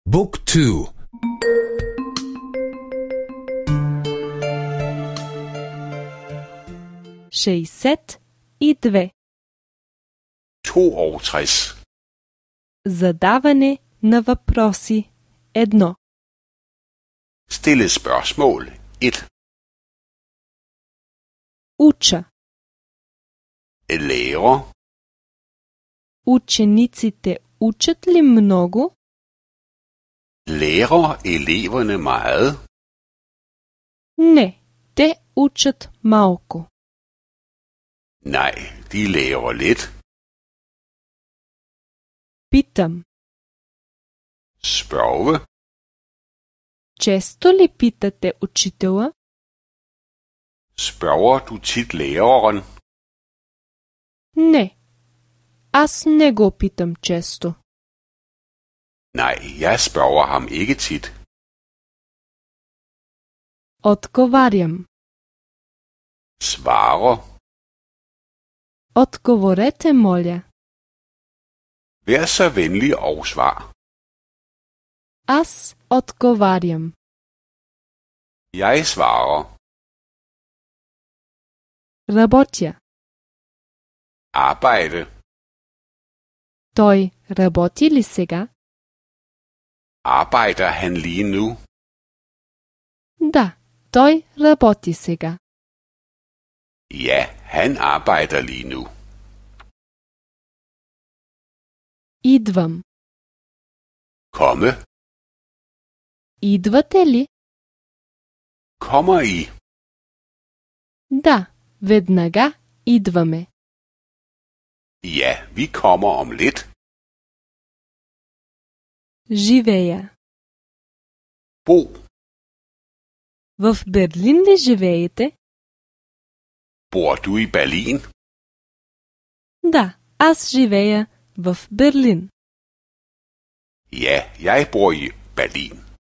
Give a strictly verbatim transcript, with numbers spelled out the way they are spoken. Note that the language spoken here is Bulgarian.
بوك تو. шейсет и две. toogtres. Задаване на въпроси едно. Stille spørgsmål et. Уча. Lærer. Учениците учат ли много? Lærer eleverne meget? Не, те учат малко. Nej, de lærer lidt. Питам. Spørge. Често ли питате учителя? Spørger du tit læreren? Не, аз не го питам често. Nej, jeg spørger ham ikke tit. Отговарям. Svarer. Отговорете, моля. Vær så venlig og svar. Аз отговарям. Jeg svarer. Работя. Arbejde. Той работи ли сега? Arbejder han lige nu? Да, той работи сега. Ja, han arbejder lige nu. Идвам. Komme. Идвате ли? Kommer I? Да, веднага идваме. Ja, vi kommer om lidt. Живея. Bo. В Берлин ли живеете? Bor du i Berlin? Да, аз живея в Берлин. Ja, jeg bor i Berlin.